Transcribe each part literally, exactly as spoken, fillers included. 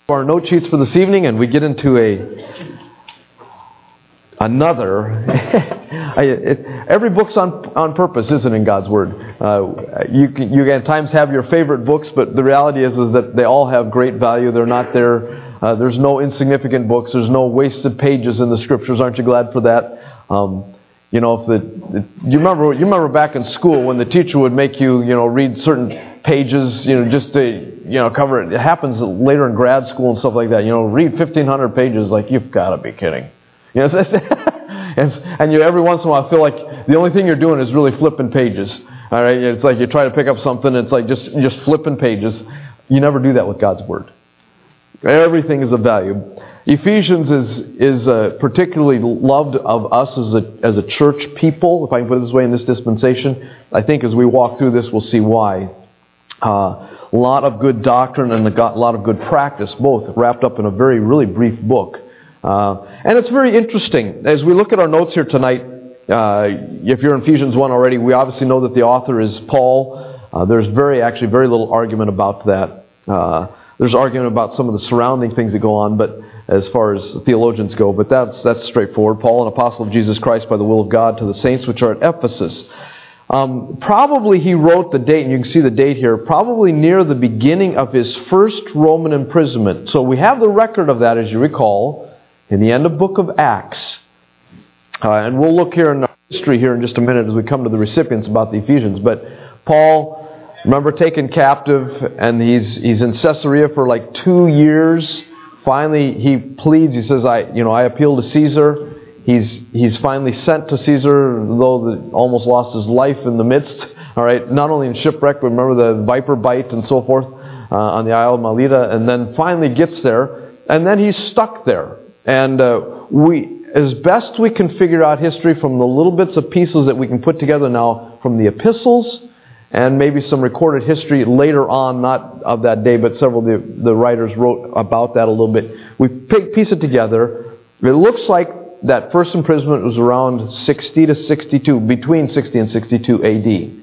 Our note sheets for this evening, and we get into a another. I, it, every book's on on purpose, isn't it, in God's Word? Uh, you can, you at times have your favorite books, but the reality is is that they all have great value. They're not there. Uh, there's no insignificant books. There's no wasted pages in the Scriptures. Aren't you glad for that? Um, you know, if the, the you remember you remember back in school when the teacher would make you you know read certain pages, you know, just to, you know, cover it. It happens later in grad school and stuff like that. You know, read fifteen hundred pages, like, you've got to be kidding. You know, and, and you every once in a while feel like the only thing you're doing is really flipping pages. All right, it's like you try to pick up something, it's like just just flipping pages. You never do that with God's Word. Everything is of value. Ephesians is is uh, particularly loved of us as a as a church people, if I can put it this way, in this dispensation. I think as we walk through this, we'll see why. Uh, a lot of good doctrine and a lot of good practice, both wrapped up in a very, really brief book. Uh, and it's very interesting. As we look at our notes here tonight, uh, if you're in Ephesians one already, we obviously know that the author is Paul. Uh, there's very, actually, very little argument about that. Uh, there's argument about some of the surrounding things that go on, but as far as theologians go, but that's that's straightforward. Paul, an apostle of Jesus Christ by the will of God, to the saints which are at Ephesus. Um, probably he wrote the date, and you can see the date here, probably near the beginning of his first Roman imprisonment. So we have the record of that, as you recall, in the end of book of Acts. Uh, and we'll look here in our history here in just a minute as we come to the recipients about the Ephesians. But Paul, remember, taken captive, and he's he's in Caesarea for like two years. Finally, he pleads. He says, "I, you know, I appeal to Caesar." He's he's finally sent to Caesar, though the, almost lost his life in the midst. All right, not only in shipwreck, but remember the viper bite and so forth uh, on the Isle of Melita, and then finally gets there, and then he's stuck there. And uh, we, as best we can figure out history from the little bits of pieces that we can put together now from the epistles, and maybe some recorded history later on, not of that day, but several of the, the writers wrote about that a little bit. We piece it together. It looks like that first imprisonment was around sixty to sixty-two, between sixty and sixty-two A D.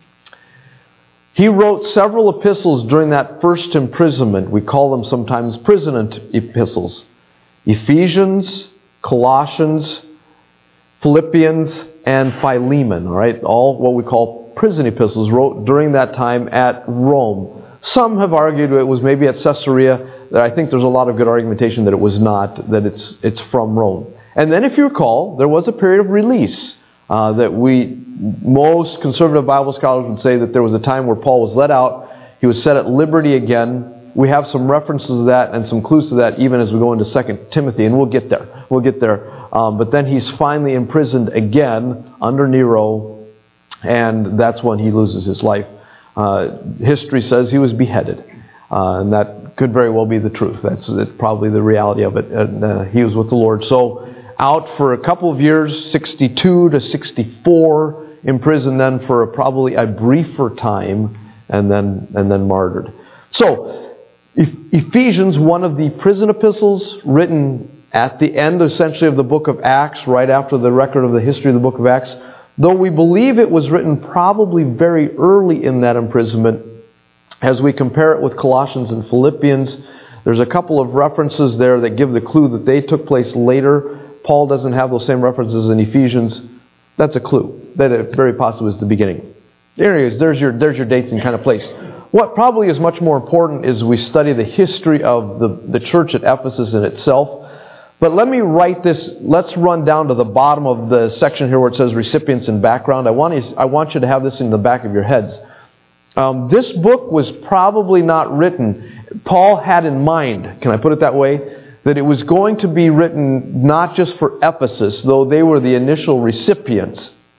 He wrote several epistles during that first imprisonment. We call them sometimes prison epistles. Ephesians, Colossians, Philippians, and Philemon. All right, all what we call prison epistles wrote during that time at Rome. Some have argued it was maybe at Caesarea. I think there's a lot of good argumentation that it was not, that it's it's from Rome. And then, if you recall, there was a period of release uh, that we, most conservative Bible scholars would say that there was a time where Paul was let out. He was set at liberty again. We have some references to that and some clues to that even as we go into Second Timothy, and we'll get there. We'll get there. Um, but then he's finally imprisoned again under Nero, and that's when he loses his life. Uh, history says he was beheaded, uh, and that could very well be the truth. That's, that's probably the reality of it. And uh, he was with the Lord. So, out for a couple of years, sixty-two to sixty-four, imprisoned then for a, probably a briefer time, and then and then martyred. So, Ephesians, one of the prison epistles written at the end, essentially, of the book of Acts, right after the record of the history of the book of Acts, though we believe it was written probably very early in that imprisonment, as we compare it with Colossians and Philippians, there's a couple of references there that give the clue that they took place later. Paul doesn't have those same references in Ephesians. That's a clue that it very possibly is the beginning. There he is. There's your, there's your dates and kind of place. What probably is much more important is we study the history of the, the church at Ephesus in itself. But let me write this. Let's run down to the bottom of the section here where it says recipients and background. I want you, I want you to have this in the back of your heads. Um, this book was probably not written. Paul had in mind, can I put it that way, that it was going to be written not just for Ephesus, though they were the initial recipients.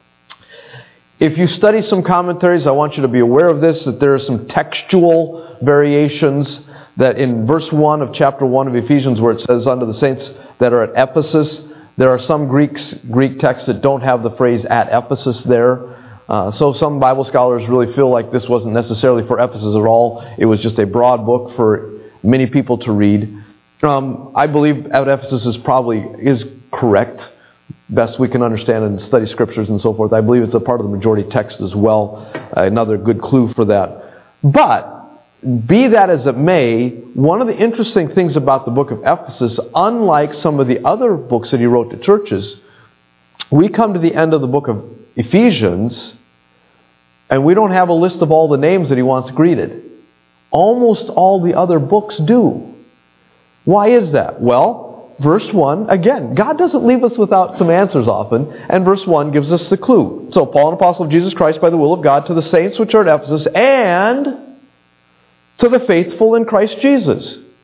If you study some commentaries, I want you to be aware of this, that there are some textual variations, that in verse one of chapter one of Ephesians, where it says, unto the saints that are at Ephesus, there are some Greeks, Greek texts that don't have the phrase at Ephesus there. Uh, so some Bible scholars really feel like this wasn't necessarily for Ephesus at all. It was just a broad book for many people to read. Um, I believe at Ephesus is probably is correct, best we can understand and study scriptures and so forth. I believe it's a part of the majority text as well. Uh, another good clue for that. But be that as it may, one of the interesting things about the book of Ephesus, unlike some of the other books that he wrote to churches, we come to the end of the book of Ephesians, and we don't have a list of all the names that he wants greeted. Almost all the other books do. Why is that? Well, verse one, again, God doesn't leave us without some answers often, and verse one gives us the clue. So, Paul, an apostle of Jesus Christ by the will of God, to the saints which are at Ephesus, and to the faithful in Christ Jesus.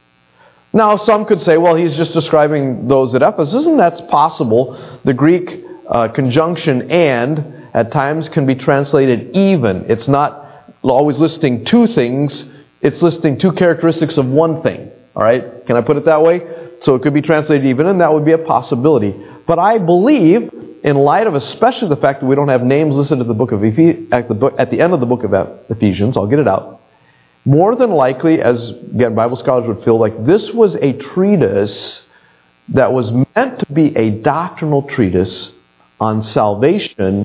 Now, some could say, well, he's just describing those at Ephesus, and that's possible. The Greek uh, conjunction and at times can be translated even. It's not always listing two things, it's listing two characteristics of one thing. All right? Can I put it that way? So it could be translated even, and that would be a possibility. But I believe, in light of especially the fact that we don't have names listed at the book of Ephes- at the book, at the end of the book of Ephesians, I'll get it out. More than likely, as again Bible scholars would feel like, this was a treatise that was meant to be a doctrinal treatise on salvation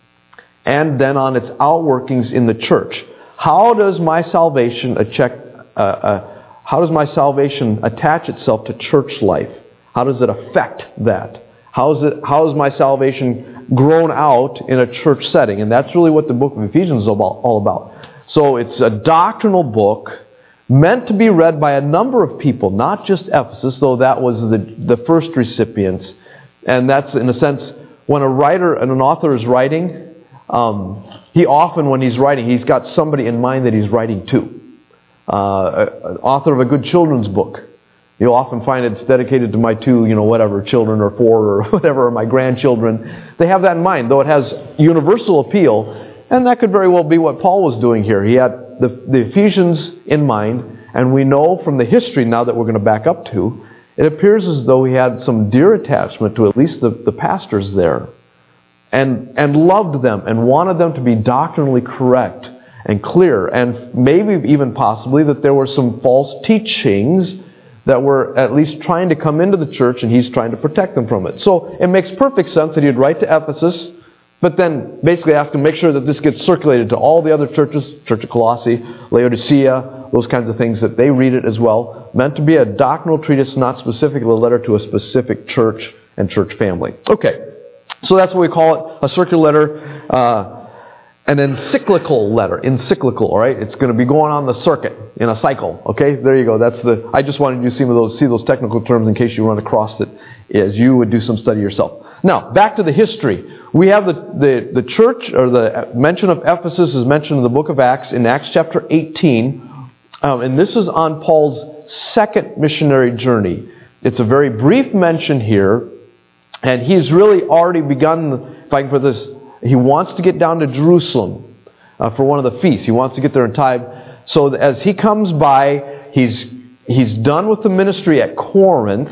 and then on its outworkings in the church. How does my salvation check, uh, uh, how does my salvation attach itself to church life? How does it affect that? How is it? How is my salvation grown out in a church setting? And that's really what the book of Ephesians is about, all about. So it's a doctrinal book meant to be read by a number of people, not just Ephesus, though that was the, the first recipients. And that's, in a sense, when a writer and an author is writing, um, he often, when he's writing, he's got somebody in mind that he's writing to. Uh, an author of a good children's book. You'll often find it's dedicated to my two, you know, whatever, children or four or whatever, or my grandchildren. They have that in mind, though it has universal appeal. And that could very well be what Paul was doing here. He had the, the Ephesians in mind, and we know from the history now that we're going to back up to, it appears as though he had some dear attachment to at least the, the pastors there, and, and loved them and wanted them to be doctrinally correct and clear, and maybe even possibly that there were some false teachings that were at least trying to come into the church, and he's trying to protect them from it. So it makes perfect sense that he'd write to Ephesus, but then basically ask them to make sure that this gets circulated to all the other churches, Church of Colossae, Laodicea, those kinds of things, that they read it as well. Meant to be a doctrinal treatise, not specifically a letter to a specific church and church family. Okay, so that's what we call it, a circular letter, uh, an encyclical letter, encyclical, all right? It's going to be going on the circuit in a cycle, okay? There you go. That's the. I just wanted you to see those, see those technical terms in case you run across it as you would do some study yourself. Now, back to the history. We have the, the, the church, or the mention of Ephesus is mentioned in the book of Acts, in Acts chapter eighteen. Um, and this is on Paul's second missionary journey. It's a very brief mention here. And he's really already begun, if I can put this, he wants to get down to Jerusalem uh, for one of the feasts. He wants to get there in time. So as he comes by, he's, he's done with the ministry at Corinth.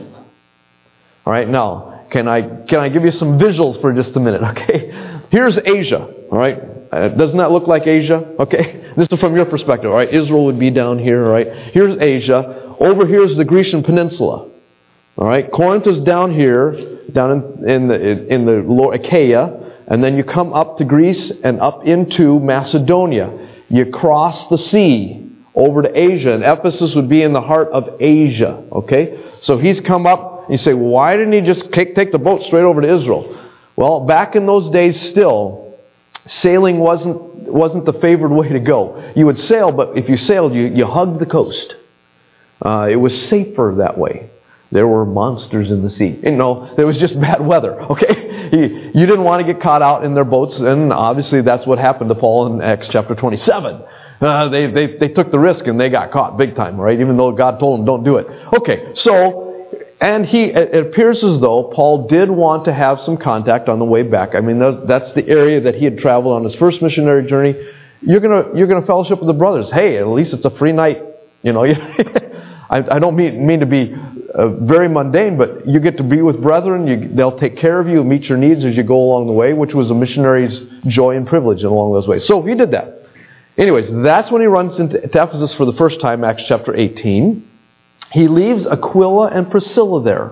All right, now, Can I can I give you some visuals for just a minute, okay? Here's Asia, all right? Uh, doesn't that look like Asia? Okay? This is from your perspective, all right? Israel would be down here, all right? Here's Asia. Over here is the Grecian Peninsula, all right? Corinth is down here, down in, in the in the lower Achaia, and then you come up to Greece and up into Macedonia. You cross the sea over to Asia, and Ephesus would be in the heart of Asia, okay? So he's come up. You say, well, why didn't he just take, take the boat straight over to Israel? Well, back in those days still, sailing wasn't wasn't the favored way to go. You would sail, but if you sailed, you, you hugged the coast. Uh, it was safer that way. There were monsters in the sea. You know, there was just bad weather, okay? You, you didn't want to get caught out in their boats, and obviously that's what happened to Paul in Acts chapter twenty-seven. Uh, they, they, they took the risk and they got caught big time, right? Even though God told them, don't do it. Okay, so... And he, it appears as though Paul did want to have some contact on the way back. I mean, that's the area that he had traveled on his first missionary journey. You're gonna, you're gonna fellowship with the brothers. Hey, at least it's a free night. You know, I, I don't mean mean to be uh, very mundane, but you get to be with brethren. You, they'll take care of you, meet your needs as you go along the way, which was a missionary's joy and privilege along those ways. So he did that. Anyways, that's when he runs into Ephesus for the first time, Acts chapter eighteen. He leaves Aquila and Priscilla there.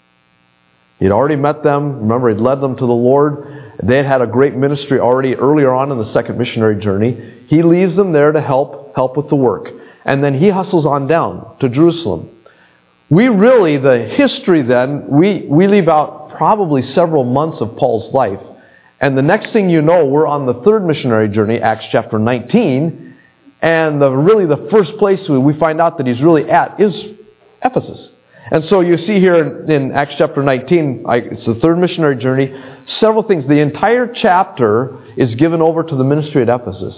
He'd already met them. Remember, he'd led them to the Lord. They had had a great ministry already earlier on in the second missionary journey. He leaves them there to help help with the work. and then he hustles on down to Jerusalem. We really, the history then, we, we leave out probably several months of Paul's life. And the next thing you know, we're on the third missionary journey, Acts chapter nineteen, and the, really the first place we find out that he's really at is Ephesus. And so you see here in, in Acts chapter nineteen, I, it's the third missionary journey, several things. The entire chapter is given over to the ministry at Ephesus.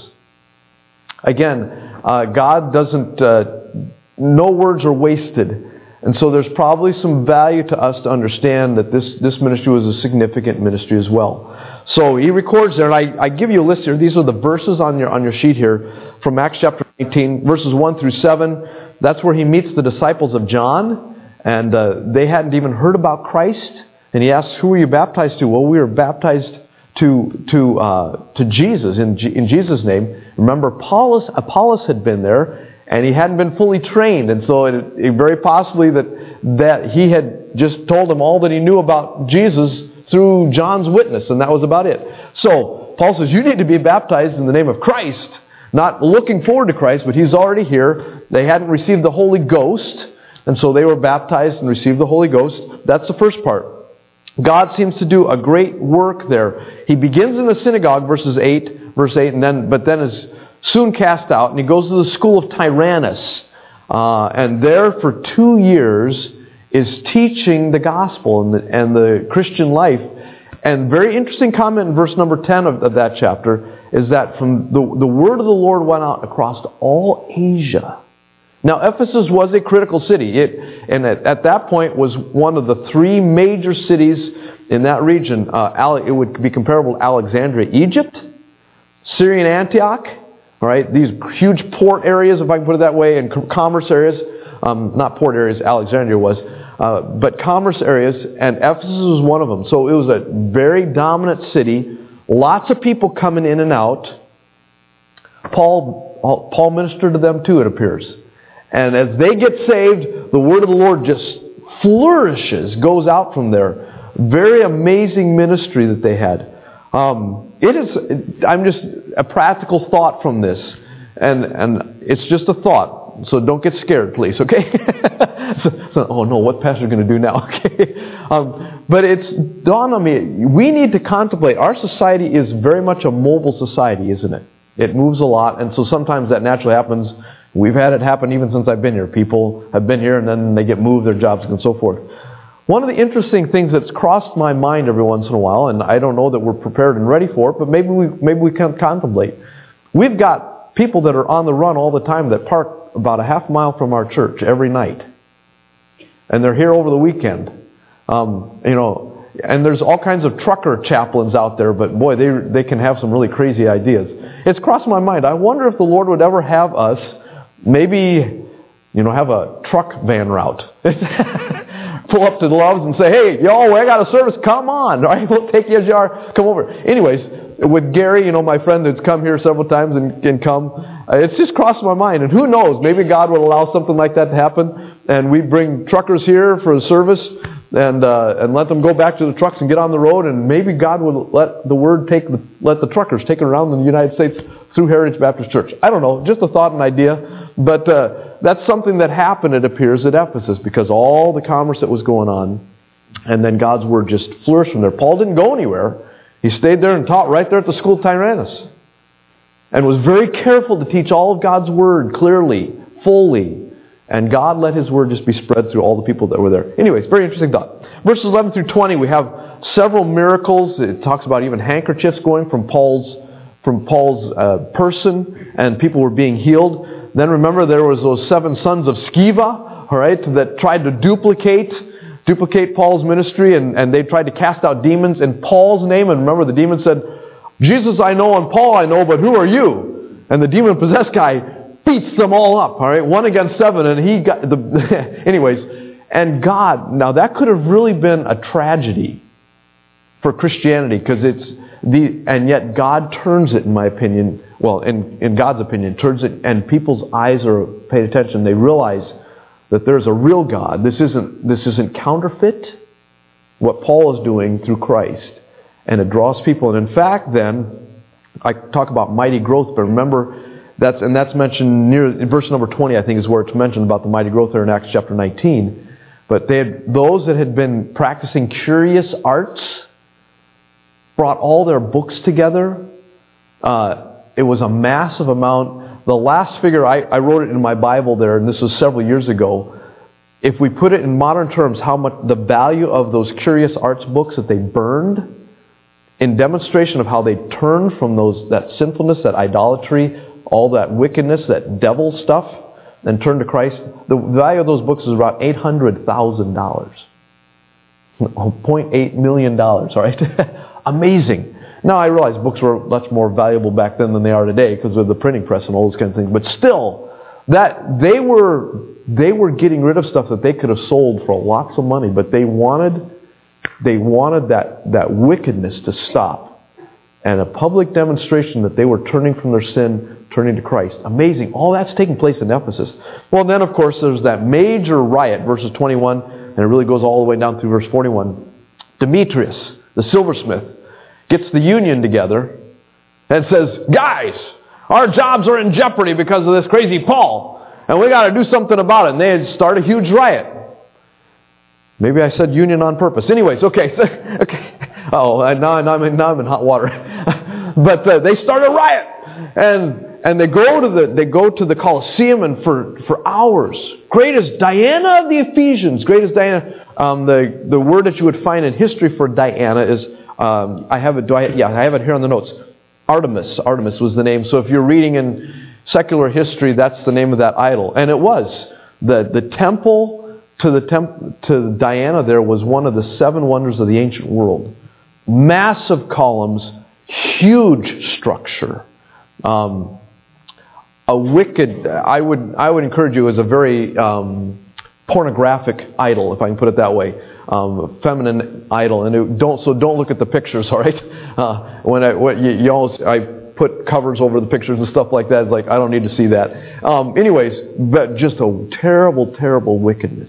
Again, uh, God doesn't, uh, no words are wasted. And so there's probably some value to us to understand that this, this ministry was a significant ministry as well. So he records there, and I, I give you a list here. These are the verses on your on your sheet here from Acts chapter nineteen, verses one through seven. That's where he meets the disciples of John, and uh, they hadn't even heard about Christ. And he asks, "Who were you baptized to?" Well, we were baptized to to uh, to Jesus in G- in Jesus' name. Remember, Apollos Apollos had been there, and he hadn't been fully trained, and so it, it very possibly that that he had just told them all that he knew about Jesus through John's witness, and that was about it. So Paul says, you need to be baptized in the name of Christ, not looking forward to Christ, but he's already here. They hadn't received the Holy Ghost, and so they were baptized and received the Holy Ghost. That's the first part. God seems to do a great work there. He begins in the synagogue, verses eight, verse eight, and then but then is soon cast out, and he goes to the school of Tyrannus, uh, and there for two years is teaching the gospel and the, and the Christian life. And very interesting comment in verse number ten of, of that chapter is that from the, the word of the Lord went out across all Asia. Now, Ephesus was a critical city. It, and at, at that point was one of the three major cities in that region. Uh, it would be comparable to Alexandria, Egypt, Syrian Antioch, all right, these huge port areas, if I can put it that way, and commerce areas. Um, not port areas, Alexandria was. Uh, but commerce areas, and Ephesus was one of them. So it was a very dominant city, lots of people coming in and out. Paul, Paul ministered to them too, it appears. And as they get saved, the word of the Lord just flourishes, goes out from there. Very amazing ministry that they had. Um, it is, I'm just, a practical thought from this. And, and it's just a thought. So don't get scared, please, okay? so, so, oh no, what pastor's going to do now? Okay, um, but it's dawned on me, we need to contemplate. Our society is very much a mobile society, isn't it? It moves a lot, and so sometimes that naturally happens. We've had it happen even since I've been here. People have been here, and then they get moved, their jobs, and so forth. One of the interesting things that's crossed my mind every once in a while, and I don't know that we're prepared and ready for it, but maybe we maybe we can contemplate. We've got people that are on the run all the time that park about a half mile from our church every night. And they're here over the weekend. Um, you know, and there's all kinds of trucker chaplains out there, but boy, they they can have some really crazy ideas. It's crossed my mind. I wonder if the Lord would ever have us maybe, you know, have a truck van route. Pull up to the Loves and say, hey, yo, I got a service, come on. All right, we'll take you as you are. Come over. Anyways, with Gary, you know, my friend that's come here several times and can come, uh, it's just crossed my mind. And who knows, maybe God would allow something like that to happen, and we bring truckers here for a service and uh, and let them go back to the trucks and get on the road, and maybe God would let the word take the, let the truckers take it around in the United States through Heritage Baptist Church. I don't know, just a thought and idea, but uh, that's something that happened, it appears, at Ephesus because all the commerce that was going on, and then God's word just flourished from there. Paul didn't go anywhere. He stayed there and taught right there at the school of Tyrannus, and was very careful to teach all of God's word clearly, fully. And God let His word just be spread through all the people that were there. Anyways, very interesting thought. Verses eleven through twenty, we have several miracles. It talks about even handkerchiefs going from Paul's from Paul's uh, person, and people were being healed. Then remember, there was those seven sons of Sceva, all right, that tried to duplicate duplicate Paul's ministry, and, and they tried to cast out demons in Paul's name. And remember, the demon said, Jesus I know and Paul I know, but who are you? And the demon-possessed guy beats them all up, all right, one against seven, and he got the... anyways, and God, now that could have really been a tragedy for Christianity, because it's the, and yet God turns it, in my opinion, well, in, in God's opinion, turns it, and people's eyes are paid attention. They realize that there's a real God. This isn't this isn't counterfeit, what Paul is doing through Christ. And it draws people. And in fact, then, I talk about mighty growth, but remember, That's and that's mentioned near in verse number twenty, I think, is where it's mentioned about the mighty growth there in Acts chapter nineteen. But they had, those that had been practicing curious arts brought all their books together. Uh, it was a massive amount. The last figure, I, I wrote it in my Bible there, and this was several years ago. If we put it in modern terms, how much the value of those curious arts books that they burned in demonstration of how they turned from those that sinfulness, that idolatry, all that wickedness, that devil stuff, and turned to Christ. The value of those books is about eight hundred thousand dollars. zero point eight million dollars, all right? Amazing. Now, I realize books were much more valuable back then than they are today because of the printing press and all those kinds of things. But still, that they were they were getting rid of stuff that they could have sold for lots of money, but they wanted they wanted that, that wickedness to stop. And a public demonstration that they were turning from their sin, turning to Christ. Amazing. All that's taking place in Ephesus. Well, then, of course, there's that major riot, verses twenty-one, and it really goes all the way down through verse forty-one. Demetrius, the silversmith, gets the union together and says, guys, our jobs are in jeopardy because of this crazy Paul, and we got to do something about it. And they start a huge riot. Maybe I said union on purpose. Anyways, okay. okay. Oh, now, now, I'm in, now I'm in hot water. But uh, they start a riot, and and they go to the they go to the Colosseum, and for, for hours, greatest Diana of the Ephesians, greatest Diana. Um, the the word that you would find in history for Diana is um, I have it. Do I, yeah, I have it here on the notes. Artemis. Artemis was the name. So if you're reading in secular history, that's the name of that idol, and it was the the temple to the temp, to Diana. There was one of the seven wonders of the ancient world. Massive columns, huge structure. Um, a wicked, I would I would encourage you, as a very um, pornographic idol, if I can put it that way, um, feminine idol. And it, don't so don't look at the pictures, all right? Uh, when I when you, you always I put covers over the pictures and stuff like that. It's like I don't need to see that. Um, anyways, but just a terrible, terrible wickedness.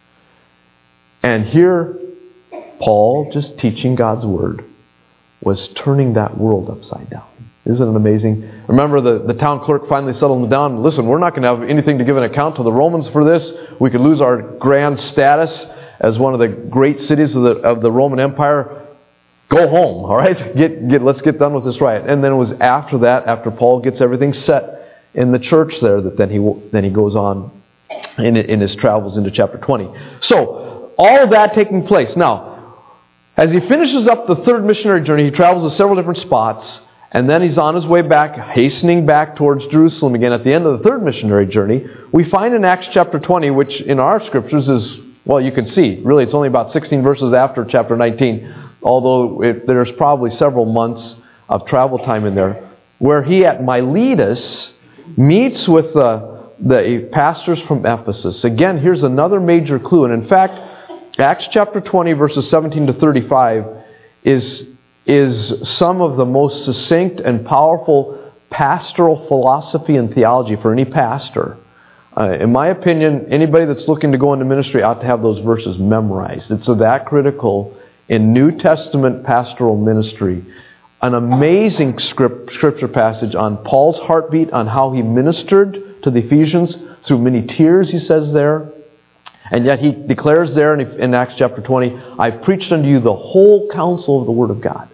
And here, Paul, just teaching God's Word, was turning that world upside down. Isn't it amazing? Remember, the, the town clerk finally settled them down. Listen, we're not going to have anything to give an account to the Romans for this. We could lose our grand status as one of the great cities of the, of the Roman Empire. Go home, all right? Get, get, let's get done with this riot. And then it was after that, after Paul gets everything set in the church there, that then he, then he goes on in, in his travels into chapter twenty. So, all of that taking place. Now, as he finishes up the third missionary journey, he travels to several different spots, and then he's on his way back, hastening back towards Jerusalem again. At the end of the third missionary journey, we find in Acts chapter twenty, which in our scriptures is, well, you can see, really it's only about sixteen verses after chapter nineteen, although it, there's probably several months of travel time in there, where he at Miletus meets with the, the pastors from Ephesus. Again, here's another major clue, and in fact, Acts chapter twenty, verses seventeen to thirty-five, is, is some of the most succinct and powerful pastoral philosophy and theology for any pastor. Uh, in my opinion, anybody that's looking to go into ministry ought to have those verses memorized. It's that critical in New Testament pastoral ministry. An amazing script, scripture passage on Paul's heartbeat, on how he ministered to the Ephesians through many tears, he says there. And yet he declares there in, in Acts chapter twenty, I've preached unto you the whole counsel of the Word of God.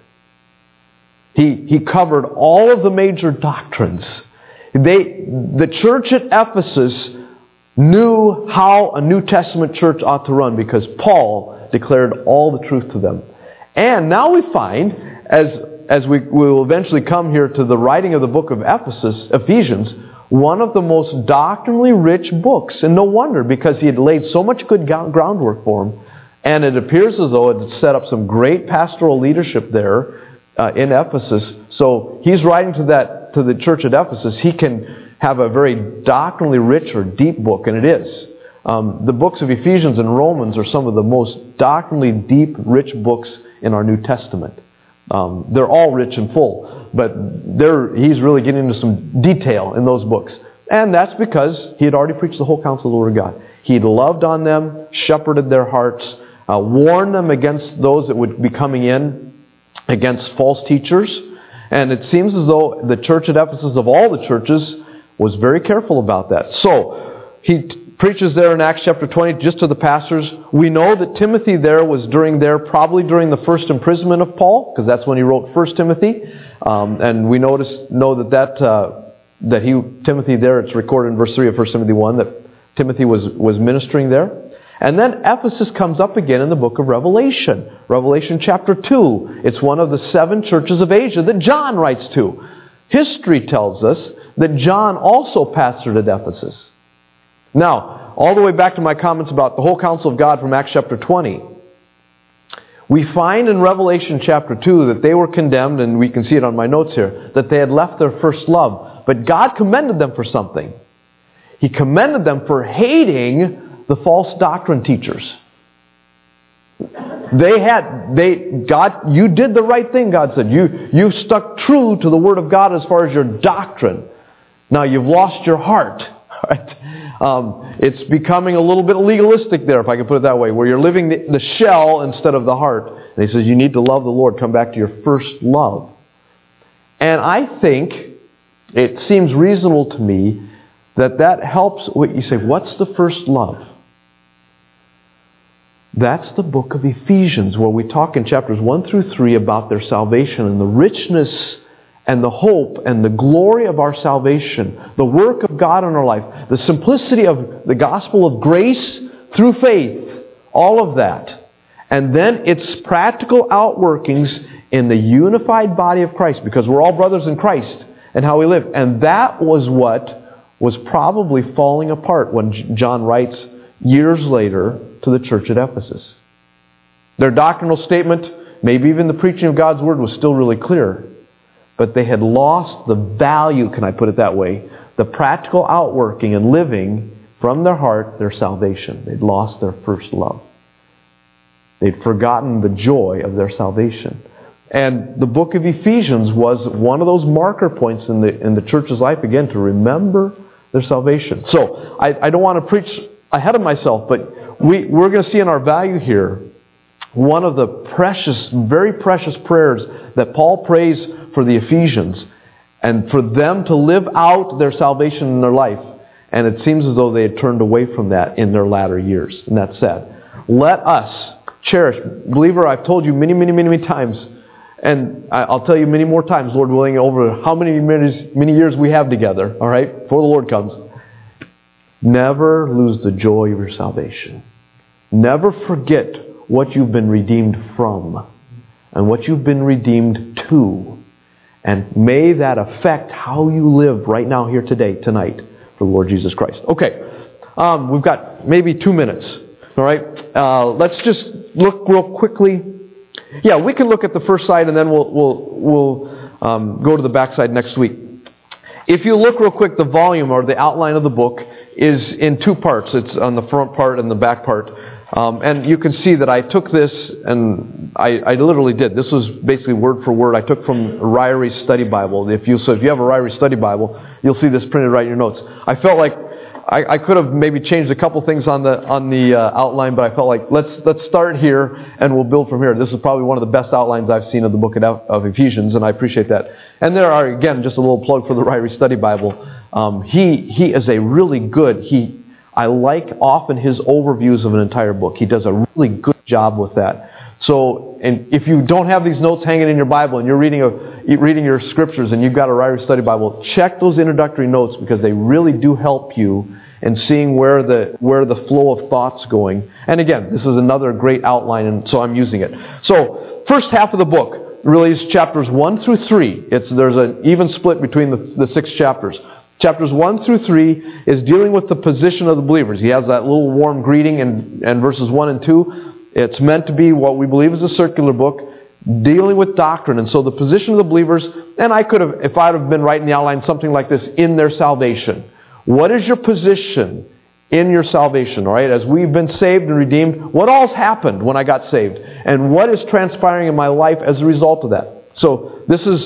He, he covered all of the major doctrines. They, the church at Ephesus knew how a New Testament church ought to run because Paul declared all the truth to them. And now we find, as, as we will eventually come here to the writing of the book of Ephesus, Ephesians, one of the most doctrinally rich books. And no wonder, because he had laid so much good groundwork for them. And it appears as though it had set up some great pastoral leadership there uh, in Ephesus. So he's writing to that to the church at Ephesus. He can have a very doctrinally rich or deep book, and it is. Um, the books of Ephesians and Romans are some of the most doctrinally deep, rich books in our New Testament. Um, they're all rich and full, but they're, he's really getting into some detail in those books. And that's because he had already preached the whole counsel of the Word of God. He'd loved on them, shepherded their hearts, uh, warned them against those that would be coming in, against false teachers. And it seems as though the church at Ephesus, of all the churches, was very careful about that. So, he t- preaches there in Acts chapter twenty, just to the pastors. We know that Timothy there was during there, probably during the first imprisonment of Paul, because that's when he wrote First Timothy. Um, and we notice know that that, uh, that he Timothy there, it's recorded in verse three of First Timothy one, that Timothy was, was ministering there. And then Ephesus comes up again in the book of Revelation. Revelation chapter two. It's one of the seven churches of Asia that John writes to. History tells us that John also pastored at Ephesus. Now, all the way back to my comments about the whole counsel of God from Acts chapter twenty, we find in Revelation chapter two that they were condemned, and we can see it on my notes here, that they had left their first love. But God commended them for something. He commended them for hating the false doctrine teachers. They had, they, God, you did the right thing, God said. You, you stuck true to the Word of God as far as your doctrine. Now you've lost your heart. Right? Um, it's becoming a little bit legalistic there, if I can put it that way, where you're living the, the shell instead of the heart. And he says you need to love the Lord. Come back to your first love. And I think it seems reasonable to me that that helps. You say, what's the first love? That's the book of Ephesians, where we talk in chapters one through three about their salvation and the richness and the hope and the glory of our salvation, the work of God in our life, the simplicity of the gospel of grace through faith, all of that. And then its practical outworkings in the unified body of Christ, because we're all brothers in Christ, and how we live. And that was what was probably falling apart when John writes years later to the church at Ephesus. Their doctrinal statement, maybe even the preaching of God's Word, was still really clear. But they had lost the value, can I put it that way, the practical outworking and living from their heart their salvation. They'd lost their first love. They'd forgotten the joy of their salvation. And the book of Ephesians was one of those marker points in the in the church's life, again, to remember their salvation. So, I, I don't want to preach ahead of myself, but we, we're going to see in our value here one of the precious, very precious prayers that Paul prays for the Ephesians, and for them to live out their salvation in their life. And it seems as though they had turned away from that in their latter years. And that's sad. Let us cherish. Believer, I've told you many, many, many, many times, and I'll tell you many more times, Lord willing, over how many, many, many years we have together, all right, before the Lord comes. Never lose the joy of your salvation. Never forget what you've been redeemed from and what you've been redeemed to. And may that affect how you live right now, here today, tonight, for the Lord Jesus Christ. Okay, um, we've got maybe two minutes. All right, uh, let's just look real quickly. Yeah, we can look at the first side, and then we'll we'll we'll um, go to the back side next week. If you look real quick, the volume or the outline of the book is in two parts. It's on the front part and the back part. Um, and you can see that I took this, and I, I literally did. This was basically word for word. I took from Ryer's Study Bible. If you so if you have a Ryer's Study Bible, you'll see this printed right in your notes. I felt like I, I could have maybe changed a couple things on the on the uh, outline, but I felt like let's let's start here and we'll build from here. This is probably one of the best outlines I've seen of the book of, of Ephesians, and I appreciate that. And there are, again, just a little plug for the Ryer's Study Bible. Um, he he is a really good he. I like often his overviews of an entire book. He does a really good job with that. So, and if you don't have these notes hanging in your Bible and you're reading a, reading your scriptures and you've got a Ryer's Study Bible, check those introductory notes, because they really do help you in seeing where the where the flow of thought's going. And again, this is another great outline, and so I'm using it. So, first half of the book really is chapters one through three. It's there's an even split between the, the six chapters. Chapters one through three is dealing with the position of the believers. He has that little warm greeting in, in verses one and two. It's meant to be what we believe is a circular book, dealing with doctrine. And so the position of the believers, and I could have, if I would have been writing the outline, something like this, in their salvation. What is your position in your salvation? All right, as we've been saved and redeemed, what all's happened when I got saved? And what is transpiring in my life as a result of that? So this is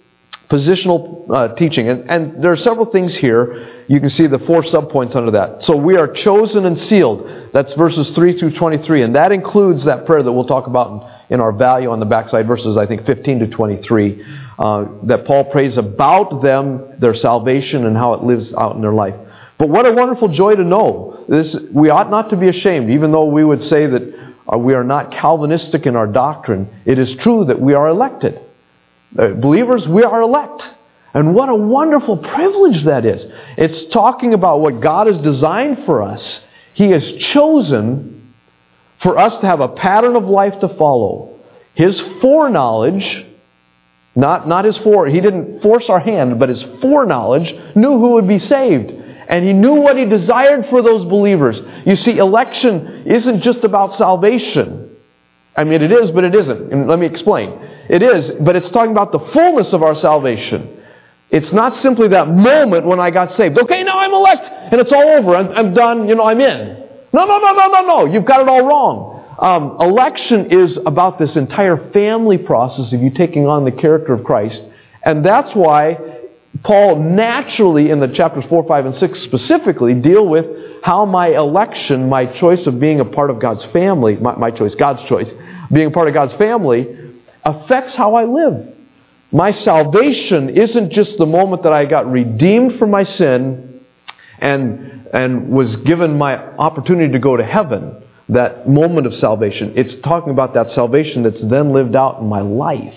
positional uh, teaching. And, and there are several things here. You can see the four subpoints under that. So we are chosen and sealed. That's verses three through twenty-three. And that includes that prayer that we'll talk about in our value on the backside, verses I think fifteen to twenty-three, uh, that Paul prays about them, their salvation, and how it lives out in their life. But what a wonderful joy to know. This, we ought not to be ashamed, even though we would say that uh, we are not Calvinistic in our doctrine. It is true that we are elected. Uh, believers, we are elect. And what a wonderful privilege that is. It's talking about what God has designed for us. He has chosen for us to have a pattern of life to follow. His foreknowledge, not, not his fore, he didn't force our hand, but his foreknowledge knew who would be saved. And he knew what he desired for those believers. You see, election isn't just about salvation. I mean, it is, but it isn't. And let me explain. It is, but it's talking about the fullness of our salvation. It's not simply that moment when I got saved. Okay, now I'm elect, and it's all over. I'm, I'm done, you know, I'm in. No, no, no, no, no, no. You've got it all wrong. Um, election is about this entire family process of you taking on the character of Christ. And that's why Paul naturally, in the chapters four, five, and six specifically, deal with how my election, my choice of being a part of God's family, my, my choice, God's choice, being a part of God's family, affects how I live. My salvation isn't just the moment that I got redeemed from my sin and, and was given my opportunity to go to heaven, that moment of salvation. It's talking about that salvation that's then lived out in my life.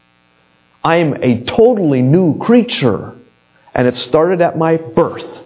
I am a totally new creature, and it started at my birth.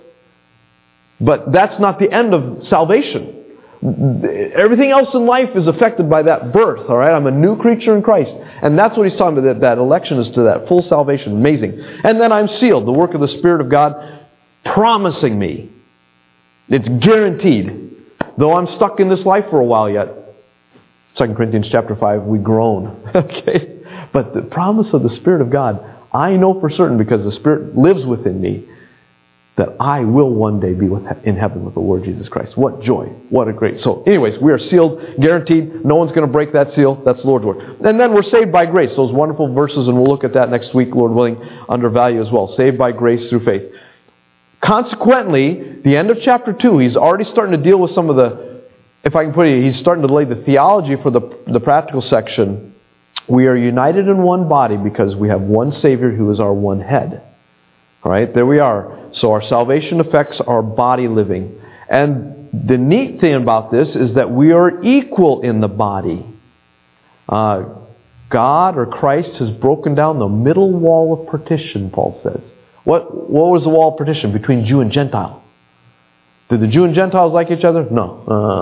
But that's not the end of salvation. Everything else in life is affected by that birth, all right? I'm a new creature in Christ. And that's what he's talking about, that, that election is to that full salvation. Amazing. And then I'm sealed, the work of the Spirit of God promising me. It's guaranteed. Though I'm stuck in this life for a while yet. Second Corinthians chapter five, we groan. Okay? But the promise of the Spirit of God, I know for certain because the Spirit lives within me, that I will one day be with, in heaven with the Lord Jesus Christ. What joy. What a great... So anyways, we are sealed, guaranteed. No one's going to break that seal. That's the Lord's word. And then we're saved by grace. Those wonderful verses, and we'll look at that next week, Lord willing, under value as well. Saved by grace through faith. Consequently, the end of chapter two, he's already starting to deal with some of the... If I can put it, he's starting to lay the theology for the, the practical section. We are united in one body because we have one Savior who is our one head. All right, there we are. So our salvation affects our body living. And the neat thing about this is that we are equal in the body. Uh, God or Christ has broken down the middle wall of partition, Paul says. What, what was the wall of partition between Jew and Gentile? Did the Jew and Gentiles like each other? No.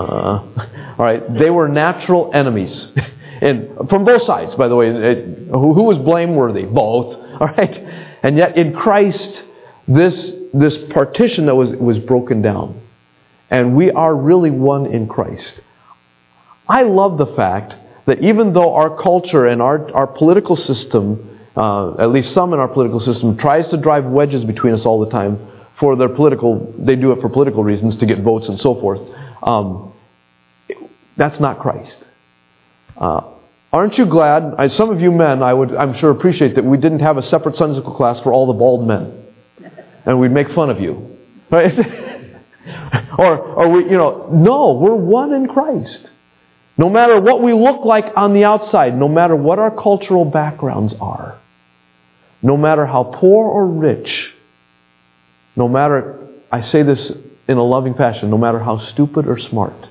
Uh, all right, they were natural enemies. And from both sides, by the way. It, who, who was blameworthy? Both. All right. And yet in Christ, this, this partition that was, was broken down. And we are really one in Christ. I love the fact that even though our culture and our, our political system, uh, at least some in our political system, tries to drive wedges between us all the time for their political, they do it for political reasons, to get votes and so forth. Um, that's not Christ. Uh, aren't you glad, I, some of you men, I would, I'm sure, appreciate that we didn't have a separate Sunday school class for all the bald men. And we'd make fun of you. Right? or, or we, you know, no, we're one in Christ. No matter what we look like on the outside, no matter what our cultural backgrounds are, no matter how poor or rich, no matter, I say this in a loving fashion, no matter how stupid or smart,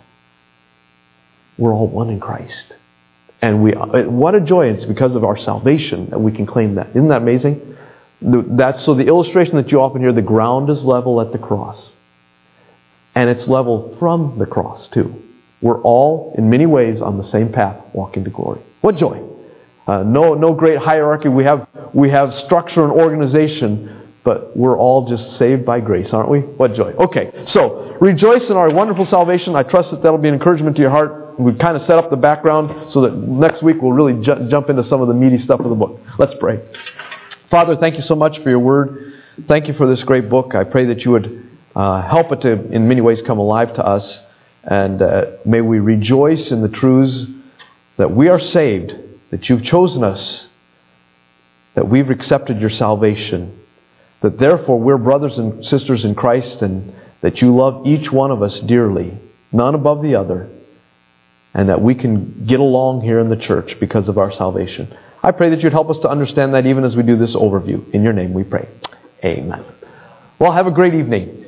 we're all one in Christ. And we, what a joy it's because of our salvation that we can claim that. Isn't that amazing? That's, so the illustration that you often hear, the ground is level at the cross. And it's level from the cross too. We're all, in many ways, on the same path, walking to glory. What joy. Uh, no, no great hierarchy. We have, we have structure and organization, but we're all just saved by grace, aren't we? What joy. Okay, so rejoice in our wonderful salvation. I trust that that'll be an encouragement to your heart. We've kind of set up the background so that next week we'll really ju- jump into some of the meaty stuff of the book. Let's pray. Father, thank you so much for your word. Thank you for this great book. I pray that you would uh, help it to, in many ways, come alive to us. And uh, may we rejoice in the truths that we are saved, that you've chosen us, that we've accepted your salvation, that therefore we're brothers and sisters in Christ, and that you love each one of us dearly, none above the other. and that we can get along here in the church because of our salvation. I pray that you'd help us to understand that even as we do this overview. In your name we pray. Amen. Well, have a great evening.